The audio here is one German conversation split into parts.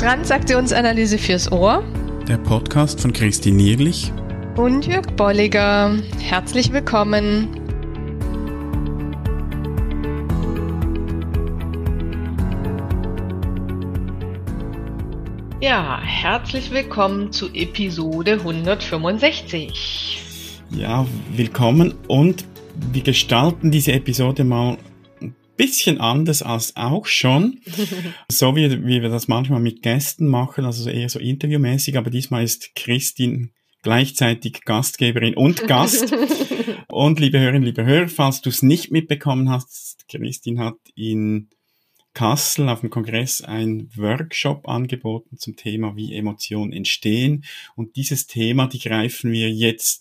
Transaktionsanalyse fürs Ohr. Der Podcast von Christine Nierlich Und Jörg Bolliger. Herzlich willkommen. Ja, herzlich willkommen zu Episode 165. Ja, willkommen, und wir gestalten diese Episode mal ein bisschen anders als auch schon. So wie wir das manchmal mit Gästen machen, also eher so interviewmäßig, aber diesmal ist Christine gleichzeitig Gastgeberin und Gast. Und liebe Hörerinnen, liebe Hörer, falls du es nicht mitbekommen hast, Christine hat in Kassel auf dem Kongress einen Workshop angeboten zum Thema, wie Emotionen entstehen. Und dieses Thema, das greifen wir jetzt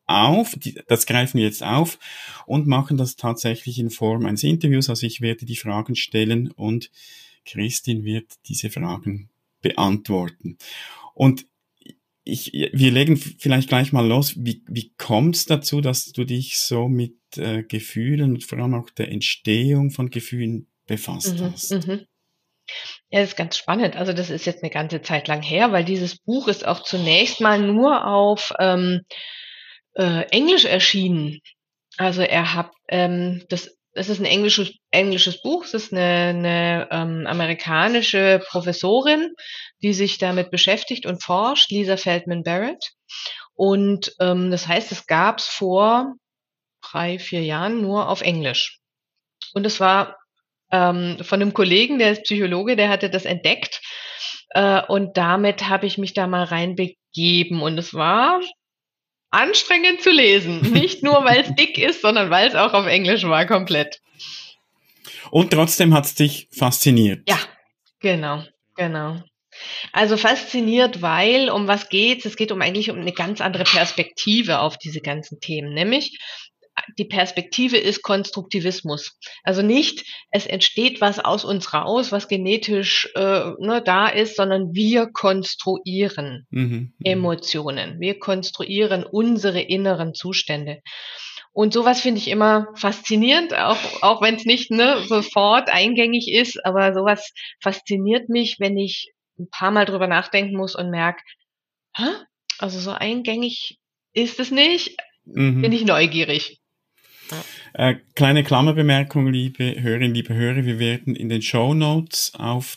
auf und machen das tatsächlich in Form eines Interviews. Also ich werde die Fragen stellen und Christine wird diese Fragen beantworten. Und wir legen vielleicht gleich mal los. Wie kommt es dazu, dass du dich so mit Gefühlen und vor allem auch der Entstehung von Gefühlen befasst hast? Ja, das ist ganz spannend. Also das ist jetzt eine ganze Zeit lang her, weil dieses Buch ist auch zunächst mal nur auf Englisch erschienen. Also das ist ein englisches Buch. Es ist eine amerikanische Professorin, die sich damit beschäftigt und forscht, Lisa Feldman Barrett. Und das heißt, es gab es vor 3-4 Jahren nur auf Englisch. Und es war von einem Kollegen, der ist Psychologe, der hatte das entdeckt. Und damit habe ich mich da mal reinbegeben. Und es war anstrengend zu lesen. Nicht nur, weil es dick ist, sondern weil es auch auf Englisch war, komplett. Und trotzdem hat es dich fasziniert. Ja, genau. Also fasziniert, weil, um was geht's? Es geht eigentlich um eine ganz andere Perspektive auf diese ganzen Themen, nämlich die Perspektive ist Konstruktivismus. Also nicht, es entsteht was aus uns raus, was genetisch da ist, sondern wir konstruieren Emotionen. Wir konstruieren unsere inneren Zustände. Und sowas finde ich immer faszinierend, auch wenn es nicht sofort eingängig ist, aber sowas fasziniert mich, wenn ich ein paar Mal drüber nachdenken muss und merke, also so eingängig ist es nicht, bin ich neugierig. Kleine Klammerbemerkung, liebe Hörerinnen, liebe Hörer, wir werden in den Shownotes auf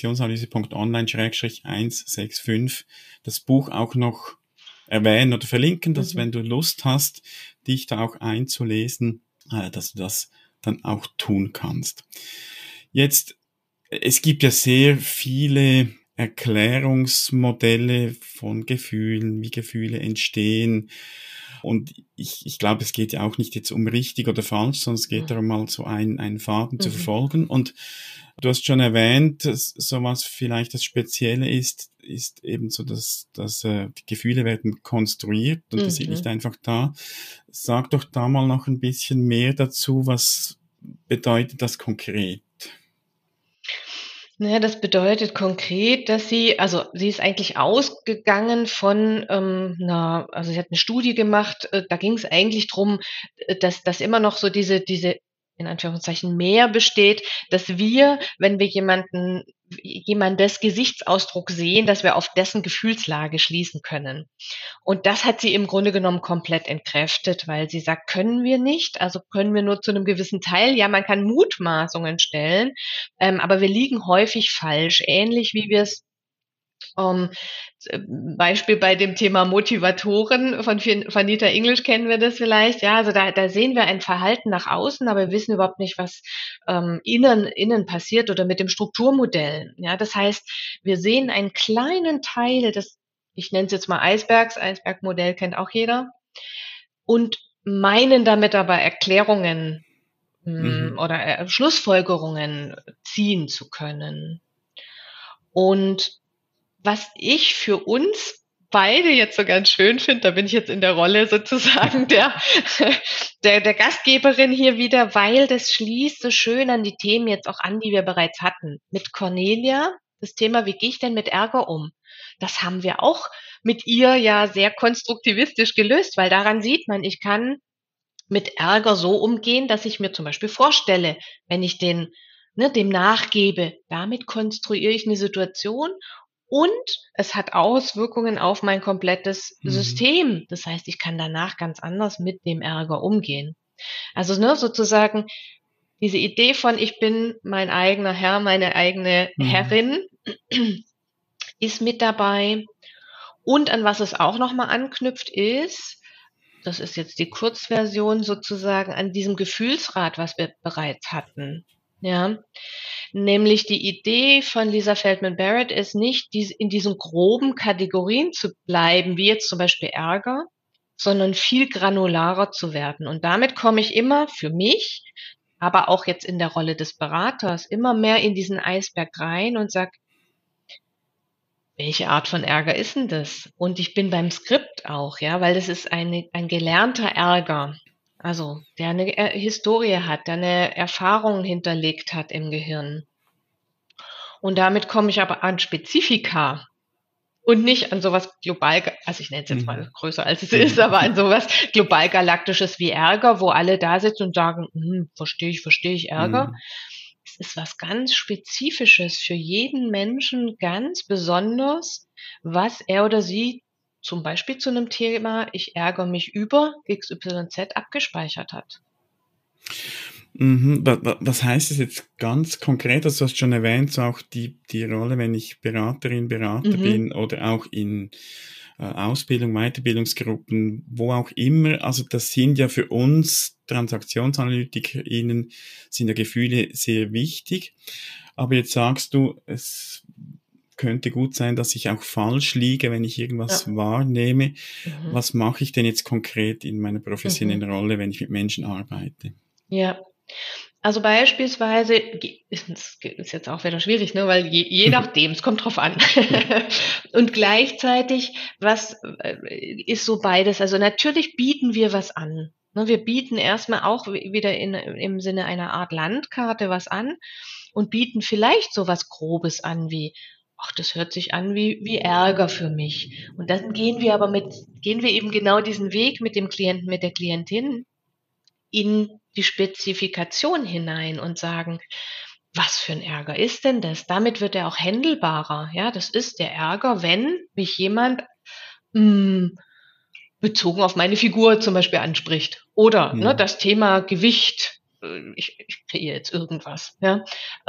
transaktionsanalyse.online/165 das Buch auch noch erwähnen oder verlinken, dass wenn du Lust hast, dich da auch einzulesen, dass du das dann auch tun kannst. Jetzt, es gibt ja sehr viele Erklärungsmodelle von Gefühlen, wie Gefühle entstehen. Und ich glaube, es geht ja auch nicht jetzt um richtig oder falsch, sondern es geht darum, mal so einen Faden zu verfolgen. Und du hast schon erwähnt, so was vielleicht das Spezielle ist eben so, dass die Gefühle werden konstruiert und die sind nicht einfach da. Sag doch da mal noch ein bisschen mehr dazu, was bedeutet das konkret? Naja, das bedeutet konkret, dass sie ist eigentlich ausgegangen von also sie hat eine Studie gemacht, da ging es eigentlich drum, dass immer noch so diese in Anführungszeichen Mehr besteht, dass wir, wenn wir jemandes Gesichtsausdruck sehen, dass wir auf dessen Gefühlslage schließen können. Und das hat sie im Grunde genommen komplett entkräftet, weil sie sagt, können wir nicht, also können wir nur zu einem gewissen Teil. Ja, man kann Mutmaßungen stellen, aber wir liegen häufig falsch, ähnlich wie wir es Beispiel bei dem Thema Motivatoren von Vanita English kennen wir das vielleicht. Ja, also da sehen wir ein Verhalten nach außen, aber wir wissen überhaupt nicht, was innen passiert oder mit dem Strukturmodell. Ja, das heißt, wir sehen einen kleinen Teil des, ich nenne es jetzt mal Eisbergmodell kennt auch jeder, und meinen damit aber Erklärungen oder Schlussfolgerungen ziehen zu können. Und was ich für uns beide jetzt so ganz schön finde, da bin ich jetzt in der Rolle sozusagen der Gastgeberin hier wieder, weil das schließt so schön an die Themen jetzt auch an, die wir bereits hatten. Mit Cornelia, das Thema, wie gehe ich denn mit Ärger um? Das haben wir auch mit ihr ja sehr konstruktivistisch gelöst, weil daran sieht man, ich kann mit Ärger so umgehen, dass ich mir zum Beispiel vorstelle, wenn ich dem nachgebe, damit konstruiere ich eine Situation Und es hat Auswirkungen auf mein komplettes System. Das heißt, ich kann danach ganz anders mit dem Ärger umgehen. Also sozusagen diese Idee von ich bin mein eigener Herr, meine eigene Herrin ist mit dabei. Und an was es auch nochmal anknüpft ist, das ist jetzt die Kurzversion sozusagen, an diesem Gefühlsrad, was wir bereits hatten. Ja, nämlich die Idee von Lisa Feldman Barrett ist nicht, in diesen groben Kategorien zu bleiben, wie jetzt zum Beispiel Ärger, sondern viel granularer zu werden. Und damit komme ich immer für mich, aber auch jetzt in der Rolle des Beraters, immer mehr in diesen Eisberg rein und sage, welche Art von Ärger ist denn das? Und ich bin beim Skript auch, ja, weil das ist ein gelernter Ärger. Also, der eine Historie hat, der eine Erfahrung hinterlegt hat im Gehirn. Und damit komme ich aber an Spezifika und nicht an sowas global, also ich nenne es jetzt mal größer als es ist, aber an sowas global galaktisches wie Ärger, wo alle da sitzen und sagen, verstehe ich Ärger. Es ist was ganz Spezifisches für jeden Menschen, ganz besonders, was er oder sie zum Beispiel zu einem Thema, ich ärgere mich über XYZ abgespeichert hat. Was heißt das jetzt ganz konkret? Also du hast schon erwähnt, so auch die Rolle, wenn ich Berater bin oder auch in Ausbildung, Weiterbildungsgruppen, wo auch immer. Also das sind ja für uns TransaktionsanalytikerInnen, sind ja Gefühle sehr wichtig. Aber jetzt sagst du, es könnte gut sein, dass ich auch falsch liege, wenn ich irgendwas wahrnehme. Was mache ich denn jetzt konkret in meiner professionellen Rolle, wenn ich mit Menschen arbeite? Ja, also beispielsweise, ist jetzt auch wieder schwierig, ne, weil je nachdem, es kommt drauf an. Und gleichzeitig, was ist so beides? Also natürlich bieten wir was an. Ne, wir bieten erstmal auch wieder im Sinne einer Art Landkarte was an und bieten vielleicht so was Grobes an wie, ach, das hört sich an wie Ärger für mich. Und dann gehen wir eben genau diesen Weg mit dem Klienten, mit der Klientin in die Spezifikation hinein und sagen, was für ein Ärger ist denn das? Damit wird er auch händelbarer. Ja, das ist der Ärger, wenn mich jemand bezogen auf meine Figur zum Beispiel anspricht. Oder das Thema Gewicht, ich kreiere jetzt irgendwas, ja,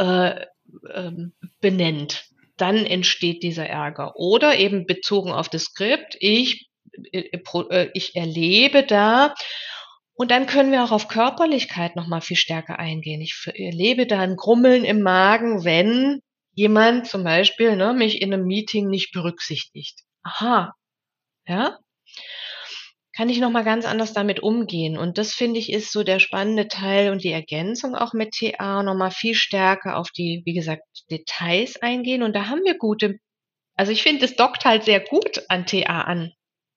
benennt. Dann entsteht dieser Ärger. Oder eben bezogen auf das Skript, ich erlebe da. Und dann können wir auch auf Körperlichkeit noch mal viel stärker eingehen. Ich erlebe da ein Grummeln im Magen, wenn jemand zum Beispiel mich in einem Meeting nicht berücksichtigt. Aha, ja, kann ich noch mal ganz anders damit umgehen. Und das, finde ich, ist so der spannende Teil und die Ergänzung auch mit TA, noch mal viel stärker auf die, wie gesagt, Details eingehen. Und da haben wir also ich finde, es dockt halt sehr gut an TA an,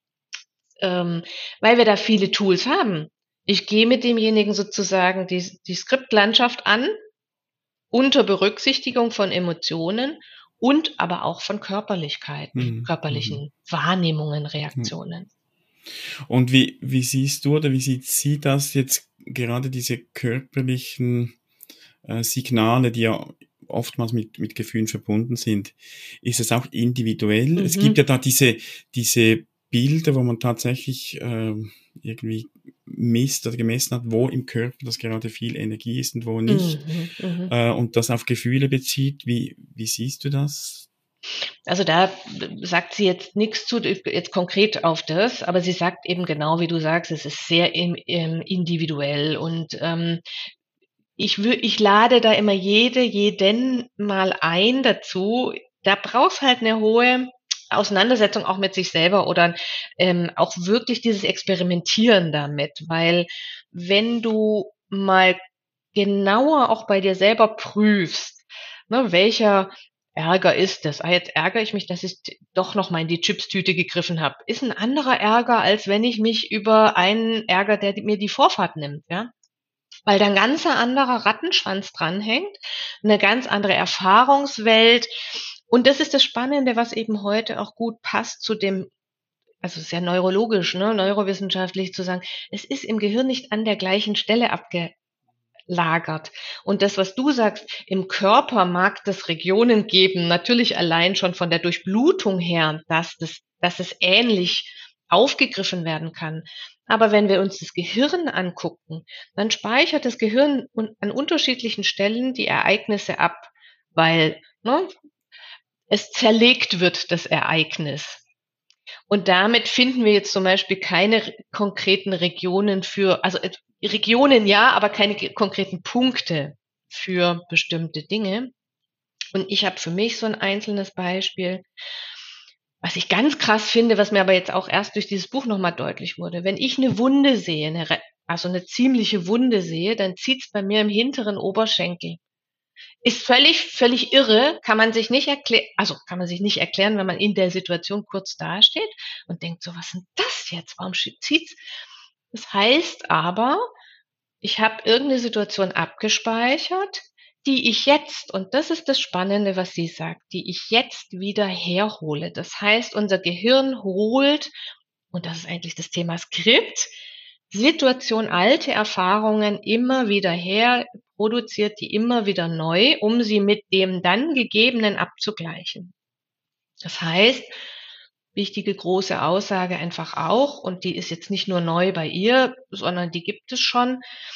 weil wir da viele Tools haben. Ich gehe mit demjenigen sozusagen die Skriptlandschaft an, unter Berücksichtigung von Emotionen und aber auch von körperlichen Wahrnehmungen, Reaktionen. Und wie siehst du oder wie sieht sie das jetzt, gerade diese körperlichen Signale, die ja oftmals mit Gefühlen verbunden sind? Ist es auch individuell? Es gibt ja da diese Bilder, wo man tatsächlich irgendwie misst oder gemessen hat, wo im Körper das gerade viel Energie ist und wo nicht, und das auf Gefühle bezieht. Wie siehst du das? Also da sagt sie jetzt nichts zu, jetzt konkret auf das, aber sie sagt eben genau, wie du sagst, es ist sehr individuell und ich lade da immer jeden mal ein dazu. Da brauchst halt eine hohe Auseinandersetzung auch mit sich selber oder auch wirklich dieses Experimentieren damit, weil wenn du mal genauer auch bei dir selber prüfst, welcher Ärger ist das? Jetzt ärgere ich mich, dass ich doch noch mal in die Chipstüte gegriffen habe. Ist ein anderer Ärger, als wenn ich mich über einen ärgere, der mir die Vorfahrt nimmt, ja? Weil da ein ganz anderer Rattenschwanz dranhängt, eine ganz andere Erfahrungswelt. Und das ist das Spannende, was eben heute auch gut passt zu dem, also sehr neurologisch, neurowissenschaftlich zu sagen, es ist im Gehirn nicht an der gleichen Stelle lagert. Und das, was du sagst, im Körper mag das Regionen geben, natürlich allein schon von der Durchblutung her, dass es ähnlich aufgegriffen werden kann. Aber wenn wir uns das Gehirn angucken, dann speichert das Gehirn an unterschiedlichen Stellen die Ereignisse ab, weil es zerlegt wird, das Ereignis. Und damit finden wir jetzt zum Beispiel keine konkreten Regionen also Regionen ja, aber keine konkreten Punkte für bestimmte Dinge. Und ich habe für mich so ein einzelnes Beispiel, was ich ganz krass finde, was mir aber jetzt auch erst durch dieses Buch nochmal deutlich wurde. Wenn ich eine Wunde sehe, also eine ziemliche Wunde sehe, dann zieht es bei mir im hinteren Oberschenkel. Ist völlig irre, kann man sich nicht erklären, wenn man in der Situation kurz dasteht und denkt so, was ist denn das jetzt? Warum zieht's? Das heißt aber, ich habe irgendeine Situation abgespeichert, die ich jetzt, und das ist das Spannende, was sie sagt, die ich jetzt wieder herhole. Das heißt, unser Gehirn holt, und das ist eigentlich das Thema Skript, alte Erfahrungen immer wieder her, produziert die immer wieder neu, um sie mit dem dann Gegebenen abzugleichen. Das heißt, wichtige große Aussage einfach auch, und die ist jetzt nicht nur neu bei ihr, sondern die gibt es schon.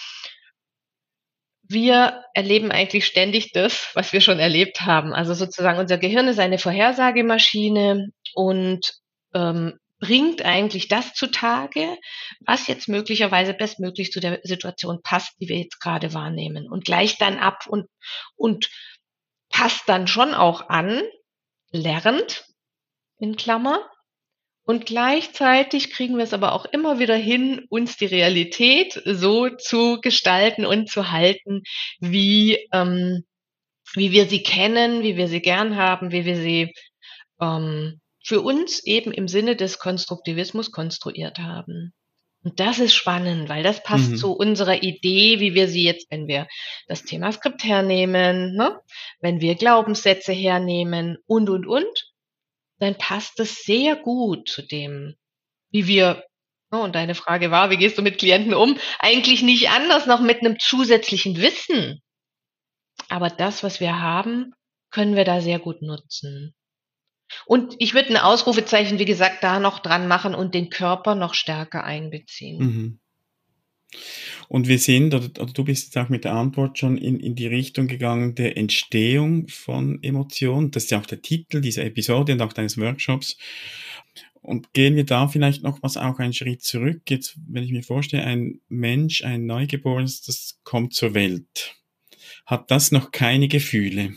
Wir erleben eigentlich ständig das, was wir schon erlebt haben. Also sozusagen unser Gehirn ist eine Vorhersagemaschine und bringt eigentlich das zutage, was jetzt möglicherweise bestmöglich zu der Situation passt, die wir jetzt gerade wahrnehmen, und gleicht dann ab und passt dann schon auch an, lernt, in Klammer. Und gleichzeitig kriegen wir es aber auch immer wieder hin, uns die Realität so zu gestalten und zu halten, wie wir sie kennen, wie wir sie gern haben, wie wir sie für uns eben im Sinne des Konstruktivismus konstruiert haben. Und das ist spannend, weil das passt zu unserer Idee, wie wir sie jetzt, wenn wir das Thema Skript hernehmen, wenn wir Glaubenssätze hernehmen und, dann passt es sehr gut zu dem, wie wir, und deine Frage war, wie gehst du mit Klienten um? Eigentlich nicht anders, noch mit einem zusätzlichen Wissen. Aber das, was wir haben, können wir da sehr gut nutzen. Und ich würde ein Ausrufezeichen, wie gesagt, da noch dran machen und den Körper noch stärker einbeziehen. Mhm. Und wir sind, oder du bist jetzt auch mit der Antwort schon in die Richtung gegangen der Entstehung von Emotionen. Das ist ja auch der Titel dieser Episode und auch deines Workshops. Und gehen wir da vielleicht noch auch einen Schritt zurück. Jetzt, wenn ich mir vorstelle, ein Mensch, ein Neugeborenes, das kommt zur Welt. Hat das noch keine Gefühle?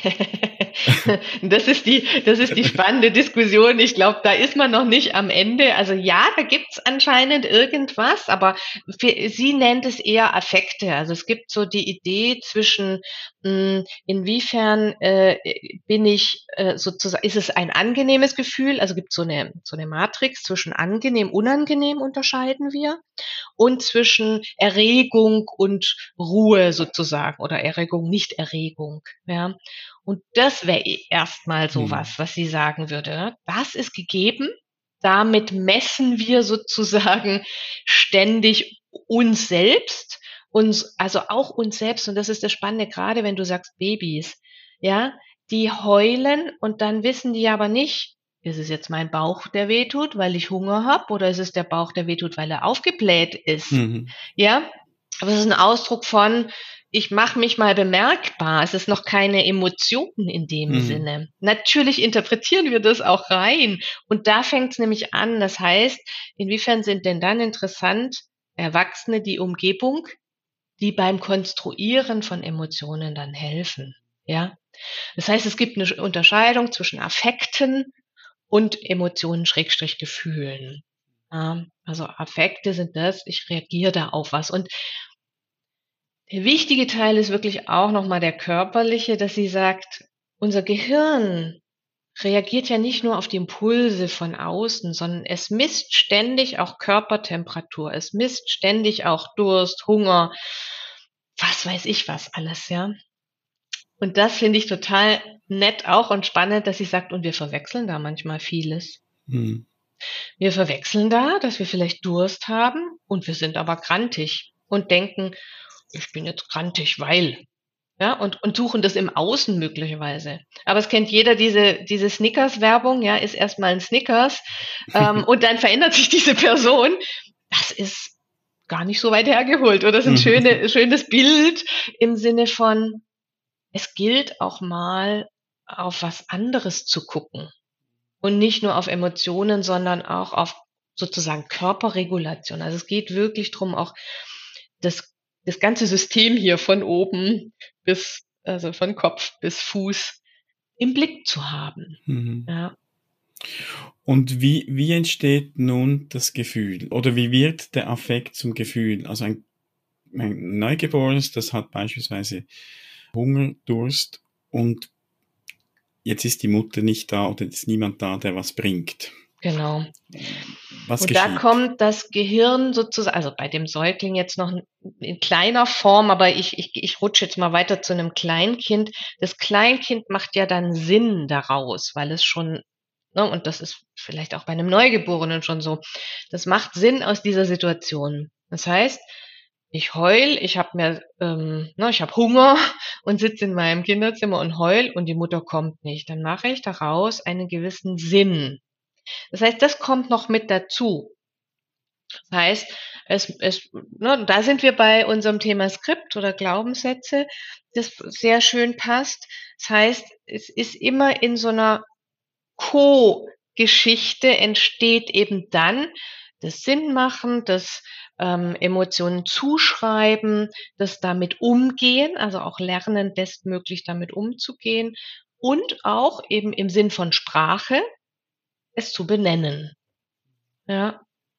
Das ist die spannende Diskussion. Ich glaube, da ist man noch nicht am Ende. Also ja, da gibt's anscheinend irgendwas, aber sie nennt es eher Affekte. Also es gibt so die Idee zwischen, inwiefern bin ich sozusagen, ist es ein angenehmes Gefühl? Also gibt so eine Matrix zwischen angenehm, unangenehm unterscheiden wir, und zwischen Erregung und Ruhe sozusagen, oder Erregung, Nicht-Erregung. Ja. Und das wäre erstmal sowas, was sie sagen würde. Das ist gegeben. Damit messen wir sozusagen ständig uns selbst, also auch uns selbst. Und das ist das Spannende, gerade wenn du sagst Babys, ja, die heulen und dann wissen die aber nicht, ist es jetzt mein Bauch, der wehtut, weil ich Hunger habe, oder ist es der Bauch, der wehtut, weil er aufgebläht ist? Ja, aber es ist ein Ausdruck von, ich mache mich mal bemerkbar. Es ist noch keine Emotion in dem Sinne. Natürlich interpretieren wir das auch rein. Und da fängt es nämlich an. Das heißt, inwiefern sind denn dann interessant Erwachsene, die Umgebung, die beim Konstruieren von Emotionen dann helfen? Ja. Das heißt, es gibt eine Unterscheidung zwischen Affekten und Emotionen / Gefühlen. Ja, also Affekte sind das, ich reagiere da auf was. Und der wichtige Teil ist wirklich auch nochmal der körperliche, dass sie sagt, unser Gehirn reagiert ja nicht nur auf die Impulse von außen, sondern es misst ständig auch Körpertemperatur, es misst ständig auch Durst, Hunger, was weiß ich was alles, ja. Und das finde ich total nett auch und spannend, dass sie sagt, und wir verwechseln da manchmal vieles. Wir verwechseln da, dass wir vielleicht Durst haben und wir sind aber grantig und denken, ich bin jetzt grantig, weil. Ja, und suchen das im Außen möglicherweise. Aber es kennt jeder diese Snickers-Werbung, ja, ist erstmal ein Snickers, und dann verändert sich diese Person. Das ist gar nicht so weit hergeholt. Oder das ist ein schönes Bild im Sinne von, es gilt auch mal auf was anderes zu gucken. Und nicht nur auf Emotionen, sondern auch auf sozusagen Körperregulation. Also es geht wirklich drum, auch das ganze System hier von oben also von Kopf bis Fuß im Blick zu haben. Ja. Und wie entsteht nun das Gefühl? Oder wie wird der Affekt zum Gefühl? Also ein Neugeborenes, das hat beispielsweise Hunger, Durst und jetzt ist die Mutter nicht da oder ist niemand da, der was bringt. Genau. Was und geschieht? Da kommt das Gehirn sozusagen, also bei dem Säugling jetzt noch in kleiner Form, aber ich rutsche jetzt mal weiter zu einem Kleinkind. Das Kleinkind macht ja dann Sinn daraus, weil es schon, ne, und das ist vielleicht auch bei einem Neugeborenen schon so, das macht Sinn aus dieser Situation. Das heißt, ich heul, ich habe Hunger und sitze in meinem Kinderzimmer und heul und die Mutter kommt nicht. Dann mache ich daraus einen gewissen Sinn. Das heißt, das kommt noch mit dazu. Das heißt, da sind wir bei unserem Thema Skript oder Glaubenssätze, das sehr schön passt. Das heißt, es ist immer in so einer Co-Geschichte entsteht eben dann das Sinnmachen, das Emotionen zuschreiben, das damit umgehen, also auch lernen, bestmöglich damit umzugehen und auch eben im Sinn von Sprache es zu benennen. Ja.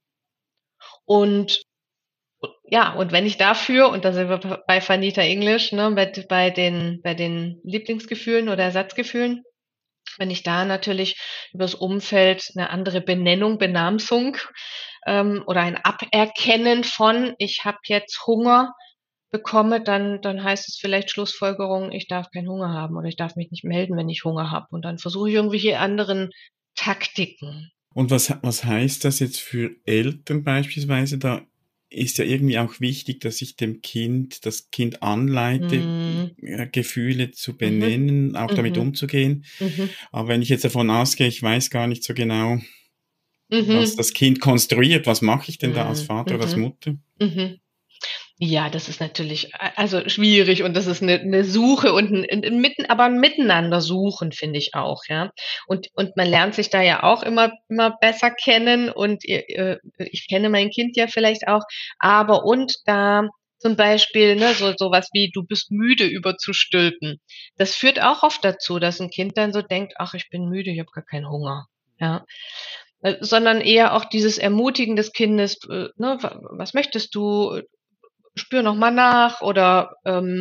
Und und wenn ich dafür, und da sind wir bei Vanita English, ne, bei den Lieblingsgefühlen oder Ersatzgefühlen, wenn ich da natürlich übers Umfeld eine andere Benennung, Benamsung oder ein Aberkennen von, ich habe jetzt Hunger bekomme, dann heißt es vielleicht Schlussfolgerung, ich darf keinen Hunger haben oder ich darf mich nicht melden, wenn ich Hunger habe. Und dann versuche ich irgendwelche anderen Taktiken. Und was heißt das jetzt für Eltern beispielsweise? Da ist ja irgendwie auch wichtig, dass ich das Kind anleite, Gefühle zu benennen, auch damit umzugehen. Aber wenn ich jetzt davon ausgehe, ich weiß gar nicht so genau, was das Kind konstruiert, was mache ich denn da als Vater oder als Mutter? Ja, das ist natürlich also schwierig und das ist eine Suche und aber ein Miteinander suchen, finde ich auch, ja. Und man lernt sich da ja auch immer besser kennen und ich kenne mein Kind ja vielleicht auch, aber und da zum Beispiel, ne, so was wie du bist müde überzustülpen. Das führt auch oft dazu, dass ein Kind dann so denkt, ach, ich bin müde, ich habe gar keinen Hunger, ja. Sondern eher auch dieses Ermutigen des Kindes, ne, was möchtest du? Spür noch mal nach oder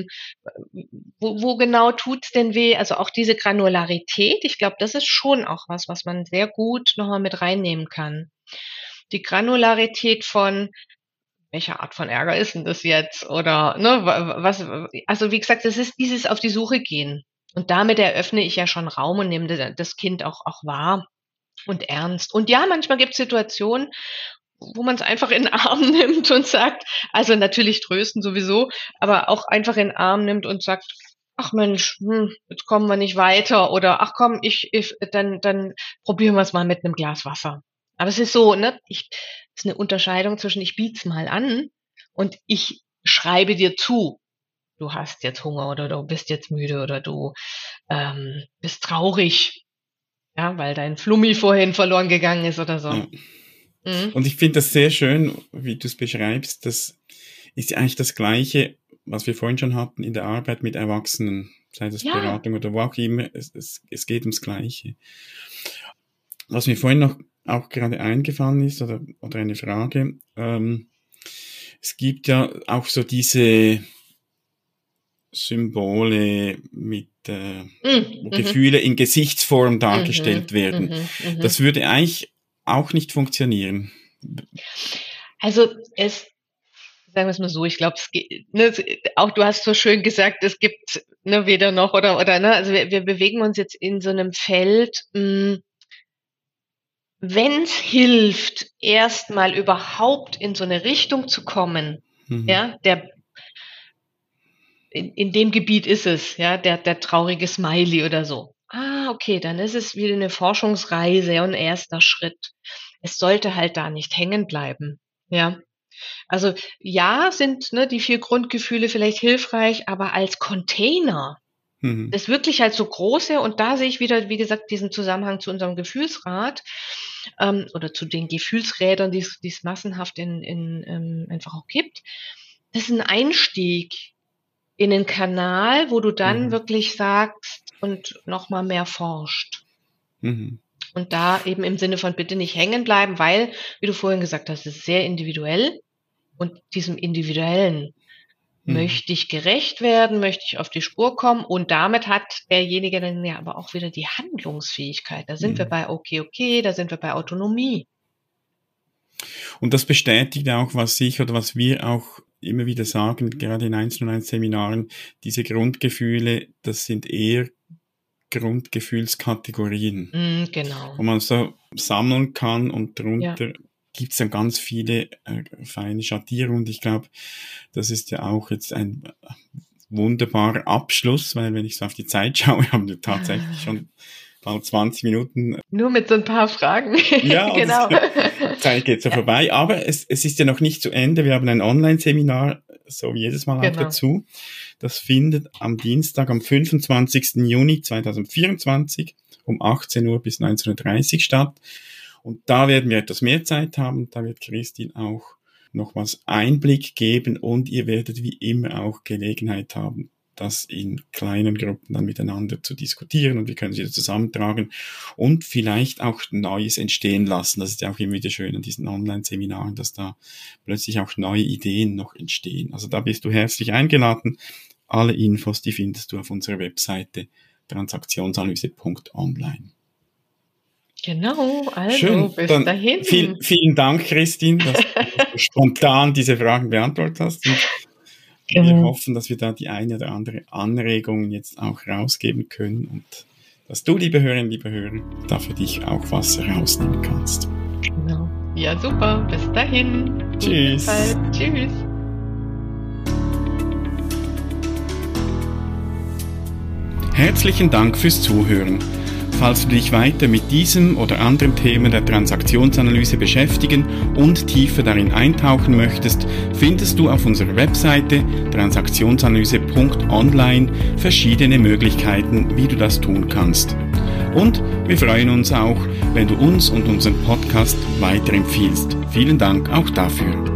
wo genau tut's denn weh? Also auch diese Granularität, ich glaube, das ist schon auch was man sehr gut noch mal mit reinnehmen kann. Die Granularität von welcher Art von Ärger ist denn das jetzt? Oder ne, was? Also wie gesagt, das ist dieses auf die Suche gehen. Und damit eröffne ich ja schon Raum und nehme das Kind auch wahr und ernst. Und ja, manchmal gibt es Situationen, wo man es einfach in den Arm nimmt und sagt, also natürlich trösten sowieso, aber auch einfach in den Arm nimmt und sagt, ach Mensch, jetzt kommen wir nicht weiter oder ach komm, dann probieren wir es mal mit einem Glas Wasser. Aber es ist so, ne, es ist eine Unterscheidung zwischen ich biet's mal an und ich schreibe dir zu, du hast jetzt Hunger oder du bist jetzt müde oder du bist traurig, ja, weil dein Flummi vorhin verloren gegangen ist oder so. Ja. Und ich finde das sehr schön, wie du es beschreibst. Das ist ja eigentlich das Gleiche, was wir vorhin schon hatten in der Arbeit mit Erwachsenen, sei das Beratung oder wo auch immer. Es geht ums Gleiche. Was mir vorhin noch auch gerade eingefallen ist oder eine Frage. Es gibt ja auch so diese Symbole mit wo Gefühle in Gesichtsform dargestellt werden. Das würde eigentlich auch nicht funktionieren. Also sagen wir es mal so, ich glaube, auch du hast so schön gesagt, es gibt weder noch oder ne, also wir bewegen uns jetzt in so einem Feld, wenn es hilft, erstmal überhaupt in so eine Richtung zu kommen, ja, in dem Gebiet ist es, ja, der traurige Smiley oder so. Ah, okay, dann ist es wieder eine Forschungsreise und ein erster Schritt. Es sollte halt da nicht hängen bleiben, ja. Also ja, sind die 4 Grundgefühle vielleicht hilfreich, aber als Container, das wirklich als so große, und da sehe ich wieder, wie gesagt, diesen Zusammenhang zu unserem Gefühlsrad oder zu den Gefühlsrädern, die es massenhaft einfach auch gibt. Das ist ein Einstieg in einen Kanal, wo du dann wirklich sagst und nochmal mehr forscht. Und da eben im Sinne von bitte nicht hängen bleiben, weil, wie du vorhin gesagt hast, es ist sehr individuell. Und diesem Individuellen möchte ich gerecht werden, möchte ich auf die Spur kommen. Und damit hat derjenige dann ja aber auch wieder die Handlungsfähigkeit. Da sind wir bei okay, da sind wir bei Autonomie. Und das bestätigt auch, was wir auch immer wieder sagen, gerade in 1:1 Seminaren, diese Grundgefühle, das sind eher Grundgefühlskategorien. Genau. Wo man so sammeln kann und darunter gibt's dann ganz viele feine Schattierungen. Und ich glaube, das ist ja auch jetzt ein wunderbarer Abschluss, weil wenn ich so auf die Zeit schaue, haben wir tatsächlich schon bald 20 Minuten. Nur mit so ein paar Fragen. Ja, genau. Die Zeit geht so vorbei. Aber es ist ja noch nicht zu Ende. Wir haben ein Online-Seminar, so wie jedes Mal auch dazu. Das findet am Dienstag, am 25. Juni 2024 um 18 Uhr bis 19:30 Uhr statt. Und da werden wir etwas mehr Zeit haben. Da wird Christine auch nochmals Einblick geben und ihr werdet wie immer auch Gelegenheit haben, das in kleinen Gruppen dann miteinander zu diskutieren und wir können es wieder zusammentragen und vielleicht auch Neues entstehen lassen. Das ist ja auch immer wieder schön an diesen Online-Seminaren, dass da plötzlich auch neue Ideen noch entstehen. Also da bist du herzlich eingeladen. Alle Infos, die findest du auf unserer Webseite transaktionsanalyse.online. Genau, also schön. Bis dann dahin. Vielen Dank, Christine, dass du spontan diese Fragen beantwortet hast. Und wir hoffen, dass wir da die eine oder andere Anregung jetzt auch rausgeben können und dass du, liebe Hörerinnen, liebe Hörer, da für dich auch was rausnehmen kannst. Genau. Ja, super. Bis dahin. Tschüss. Tschüss. Herzlichen Dank fürs Zuhören. Falls du dich weiter mit diesem oder anderen Themen der Transaktionsanalyse beschäftigen und tiefer darin eintauchen möchtest, findest du auf unserer Webseite transaktionsanalyse.online verschiedene Möglichkeiten, wie du das tun kannst. Und wir freuen uns auch, wenn du uns und unseren Podcast weiterempfiehlst. Vielen Dank auch dafür.